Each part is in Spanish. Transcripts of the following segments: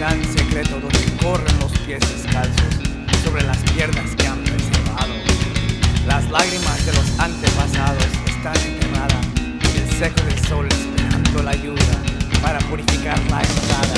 gran secreto donde corren los pies descalzos sobre las piernas que han preservado. Las lágrimas de los antepasados están enterradas en el seco del sol esperando la ayuda para purificar la entrada.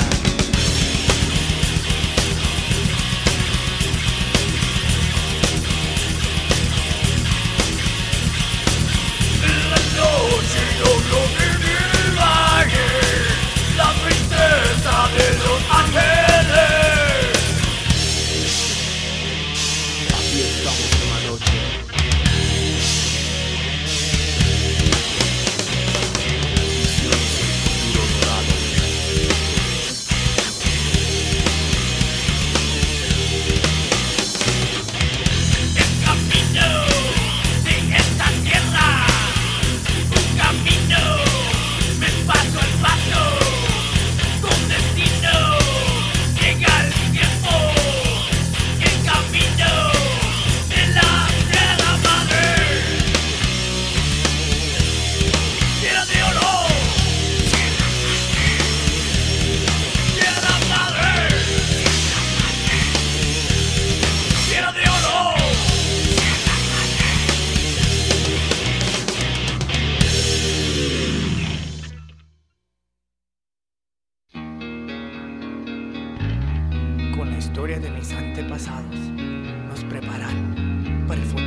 Con la historia de mis antepasados nos preparan para el futuro.